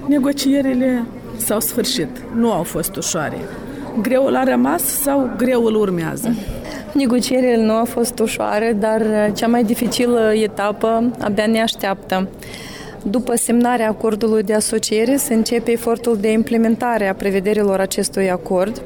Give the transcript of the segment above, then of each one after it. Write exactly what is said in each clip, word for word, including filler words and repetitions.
Negocierile s-au sfârșit, nu au fost ușoare. Greul a rămas sau greul urmează? Negocierile nu au fost ușoare, dar cea mai dificilă etapă abia ne așteaptă. După semnarea acordului de asociere, se începe efortul de implementare a prevederilor acestui acord.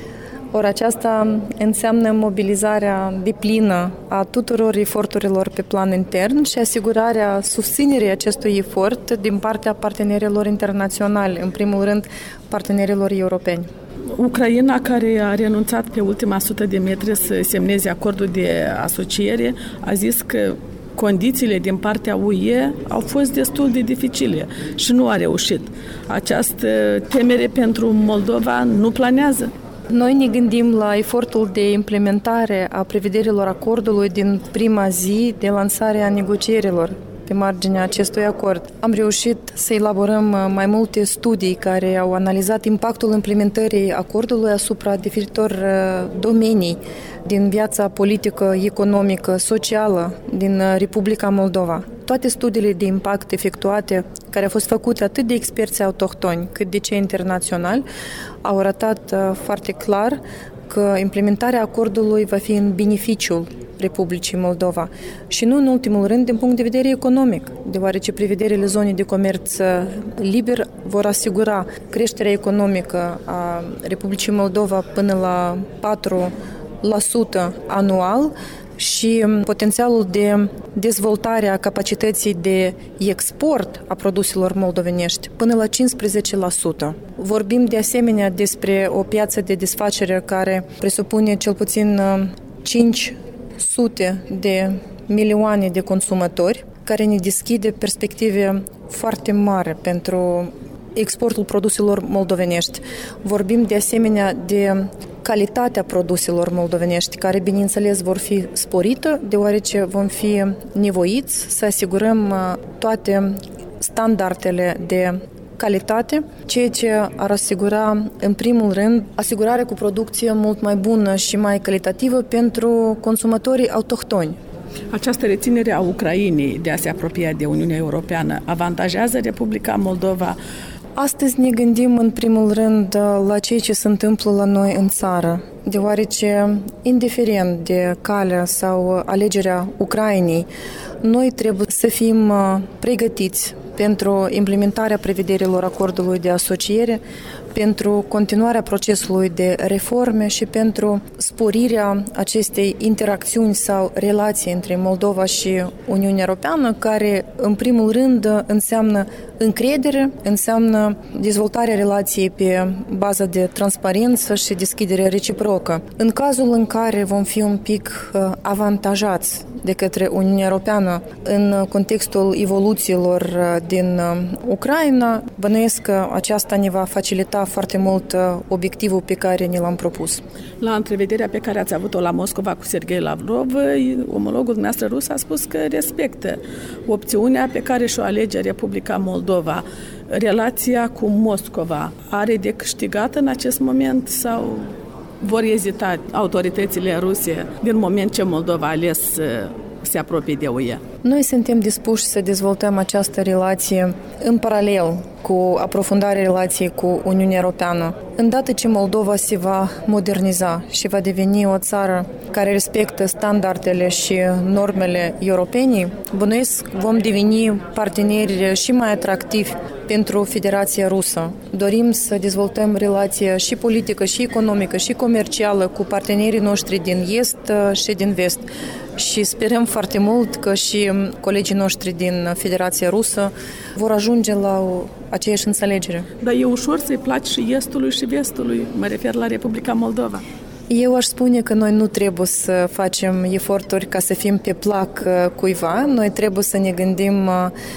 Ori aceasta înseamnă mobilizarea deplină a tuturor eforturilor pe plan intern și asigurarea susținerii acestui efort din partea partenerilor internaționali, în primul rând partenerilor europeni. Ucraina, care a renunțat pe ultima sută de metri să semneze acordul de asociere, a zis că condițiile din partea U E au fost destul de dificile și nu a reușit. Această temere pentru Moldova nu planează? Noi ne gândim la efortul de implementare a prevederilor acordului din prima zi de lansare a negocierilor pe marginea acestui acord. Am reușit să elaborăm mai multe studii care au analizat impactul implementării acordului asupra diferitor domenii din viața politică, economică, socială din Republica Moldova. Toate studiile de impact efectuate, care au fost făcute atât de experți autohtoni cât de cei internaționali, au arătat foarte clar că implementarea acordului va fi în beneficiul Republicii Moldova și nu în ultimul rând din punct de vedere economic, deoarece prevederile zonei de comerț liber vor asigura creșterea economică a Republicii Moldova până la patru la sută anual și potențialul de dezvoltare a capacității de export a produselor moldovenești până la cincisprezece la sută. Vorbim de asemenea despre o piață de desfacere care presupune cel puțin cinci sute de milioane de consumatori, care ne deschide perspective foarte mari pentru exportul produselor moldovenești. Vorbim de asemenea de calitatea produselor moldovenești, care, bineînțeles, vor fi sporită, deoarece vom fi nevoiți să asigurăm toate standardele de calitate, ceea ce ar asigura, în primul rând, asigurarea cu producție mult mai bună și mai calitativă pentru consumatorii autohtoni. Această reținere a Ucrainei de a se apropia de Uniunea Europeană avantajează Republica Moldova? Astăzi ne gândim în primul rând la ceea ce se întâmplă la noi în țară, deoarece, indiferent de calea sau alegerea Ucrainei, noi trebuie să fim pregătiți pentru implementarea prevederilor acordului de asociere, pentru continuarea procesului de reforme și pentru sporirea acestei interacțiuni sau relații între Moldova și Uniunea Europeană, care în primul rând înseamnă încredere, înseamnă dezvoltarea relației pe bază de transparență și deschidere reciprocă. În cazul în care vom fi un pic avantajați de către Uniunea Europeană în contextul evoluțiilor din Ucraina, bănuiesc că aceasta ne va facilita foarte mult obiectivul pe care ne l-am propus. La întrevederea pe care ați avut-o la Moscova cu Sergei Lavrov, omologul dumneavoastră rus a spus că respectă opțiunea pe care și-o alege Republica Moldova. Relația cu Moscova are de câștigat în acest moment sau vor ezita autoritățile ruse din moment ce Moldova a ales să se apropie de U E? Noi suntem dispuși să dezvoltăm această relație în paralel cu aprofundarea relației cu Uniunea Europeană. Îndată ce Moldova se va moderniza și va deveni o țară care respectă standardele și normele europene, bănuiesc vom deveni parteneri și mai atractivi pentru Federația Rusă. Dorim să dezvoltăm relația și politică, și economică, și comercială cu partenerii noștri din Est și din Vest. Și sperăm foarte mult că și colegii noștri din Federația Rusă vor ajunge la o, aceeași înțelegere. Dar e ușor să-i placi și Estului și Vestului, mă refer la Republica Moldova. Eu aș spune că noi nu trebuie să facem eforturi ca să fim pe plac cuiva. Noi trebuie să ne gândim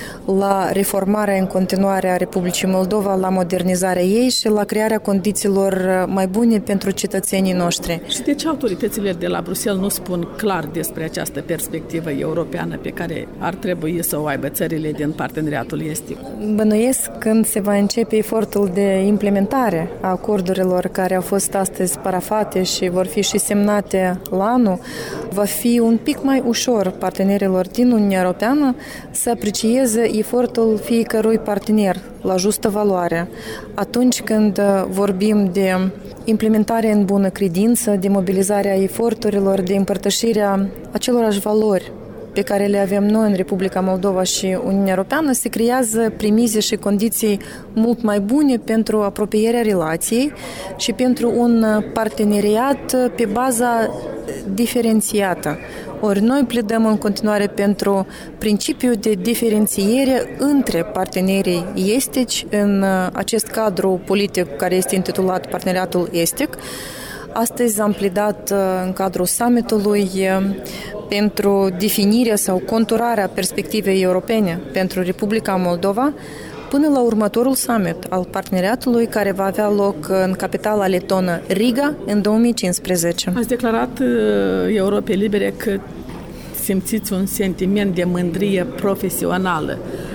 la reformarea în continuare a Republicii Moldova, la modernizarea ei și la crearea condițiilor mai bune pentru cetățenii noștri. Și de ce autoritățile de la Bruxelles nu spun clar despre această perspectivă europeană pe care ar trebui să o aibă țările din parteneriatul estic? Bănuiesc când se va începe efortul de implementare a acordurilor care au fost astăzi parafate și vor fi și semnate la anul, va fi un pic mai ușor partenerilor din Uniunea Europeană să aprecieze efortul fiecărui partener la justă valoare. Atunci când vorbim de implementare în bună credință, de mobilizarea eforturilor, de împărtășirea acelorași valori pe care le avem noi în Republica Moldova și Uniunea Europeană, se creează premize și condiții mult mai bune pentru apropierea relației și pentru un parteneriat pe baza diferențiată. Ori noi pledăm în continuare pentru principiul de diferențiere între partenerii estici în acest cadru politic care este intitulat Parteneriatul Estic. Astăzi am pledat în cadrul summitului pentru definirea sau conturarea perspectivei europene pentru Republica Moldova până la următorul summit al parteneriatului care va avea loc în capitala letonă Riga în două mii cincisprezece. Ați declarat Europei Libere că simțiți un sentiment de mândrie profesională.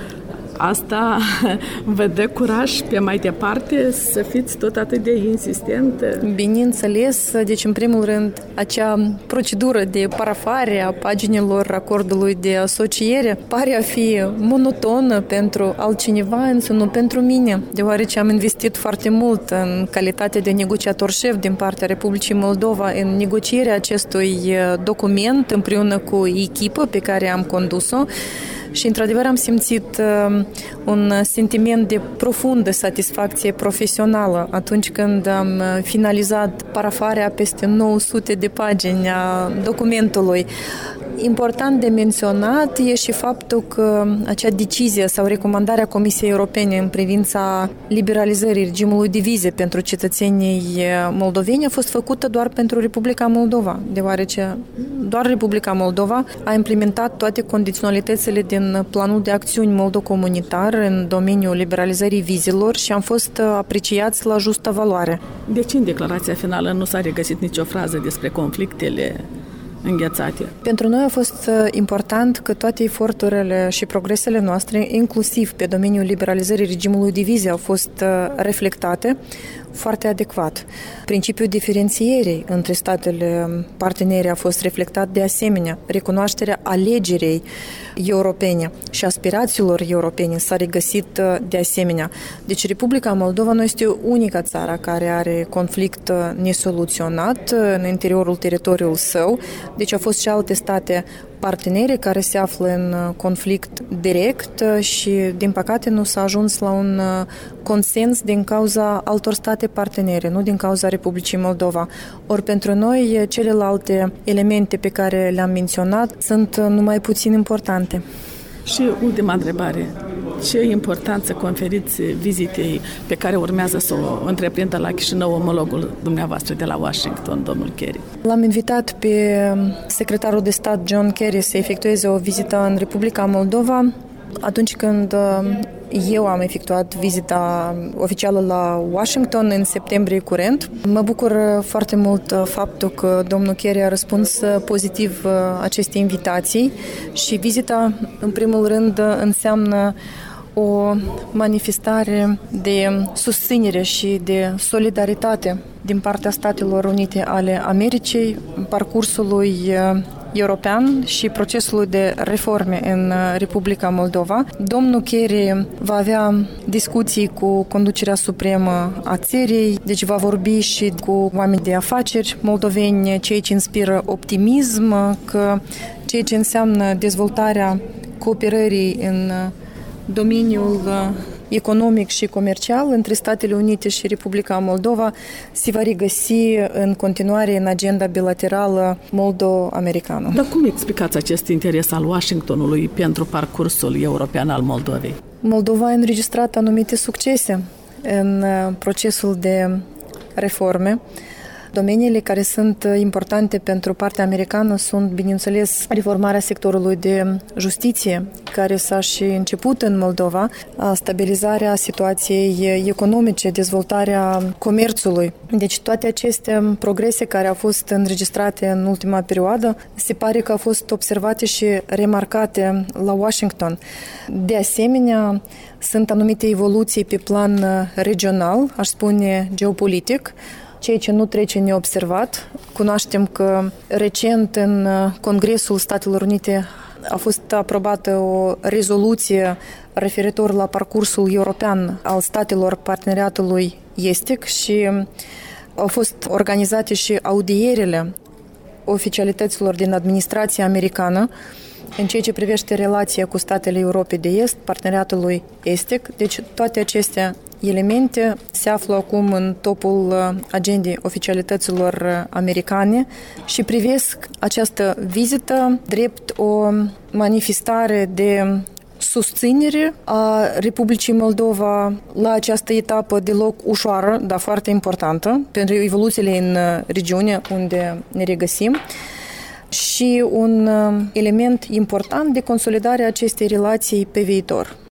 Asta vă dă curaj pe mai departe să fiți tot atât de insistentă? Bineînțeles, deci în primul rând acea procedură de parafare a paginilor acordului de asociere pare a fi monotonă pentru altcineva, însă nu pentru mine, deoarece am investit foarte mult în calitate de negociator șef din partea Republicii Moldova în negocierea acestui document împreună cu echipă pe care am condus-o. Și, într-adevăr, am simțit uh, un sentiment de profundă satisfacție profesională atunci când am finalizat parafarea peste nouă sute de pagini a documentului. Important de menționat e și faptul că acea decizie sau recomandarea Comisiei Europene în privința liberalizării regimului de vize pentru cetățenii moldoveni a fost făcută doar pentru Republica Moldova, deoarece doar Republica Moldova a implementat toate condiționalitățile din planul de acțiuni moldo-comunitar în domeniul liberalizării vizelor și am fost apreciați la justă valoare. De ce în declarația finală nu s-a regăsit nicio frază despre conflictele înghețate? Pentru noi a fost important că toate eforturile și progresele noastre, inclusiv pe domeniul liberalizării regimului de vize, au fost reflectate foarte adecvat. Principiul diferențierii între statele partenere a fost reflectat de asemenea. Recunoașterea alegerii europene și aspirațiilor europene s-a regăsit de asemenea. Deci Republica Moldova nu este unica țară care are conflict nesoluționat în interiorul teritoriului său, deci au fost și alte state partenere care se află în conflict direct și, din păcate, nu s-a ajuns la un consens din cauza altor state partenere, nu din cauza Republicii Moldova. Ori pentru noi, celelalte elemente pe care le-am menționat sunt numai puțin importante. Și ultima întrebare. Ce importanță conferiți vizitei pe care urmează să o întreprindă la Chișinău omologul dumneavoastră de la Washington, domnul Kerry? L-am invitat pe secretarul de stat John Kerry să efectueze o vizită în Republica Moldova atunci când eu am efectuat vizita oficială la Washington în septembrie curent. Mă bucur foarte mult faptul că domnul Kerry a răspuns pozitiv acestei invitații și vizita, în primul rând, înseamnă o manifestare de susținere și de solidaritate din partea Statelor Unite ale Americii, parcursului european și procesul de reforme în Republica Moldova. Domnul Kerry va avea discuții cu conducerea supremă a țării, deci va vorbi și cu oameni de afaceri moldoveni, ceea ce inspiră optimism, că ceea ce înseamnă dezvoltarea cooperării în domeniul economic și comercial între Statele Unite și Republica Moldova se va regăsi în continuare în agenda bilaterală moldo-americană. Dar cum explicați acest interes al Washingtonului pentru parcursul european al Moldovei? Moldova a înregistrat anumite succese în procesul de reforme. Domeniile care sunt importante pentru partea americană sunt, bineînțeles, reformarea sectorului de justiție, care s-a și început în Moldova, stabilizarea situației economice, dezvoltarea comerțului. Deci toate aceste progrese care au fost înregistrate în ultima perioadă se pare că au fost observate și remarcate la Washington. De asemenea, sunt anumite evoluții pe plan regional, aș spune geopolitic, ceea ce nu trece neobservat. Cunoaștem că recent în Congresul Statelor Unite a fost aprobată o rezoluție referitor la parcursul european al statelor parteneriatului estic și au fost organizate și audierile oficialităților din administrația americană în ceea ce privește relația cu statele Europei de Est, parteneriatului estic. Deci toate aceste elemente se află acum în topul agendei oficialităților americane și privesc această vizită drept o manifestare de susținere a Republicii Moldova la această etapă deloc ușoară, dar foarte importantă pentru evoluțiile în regiune unde ne regăsim și un element important de consolidare a acestei relații pe viitor.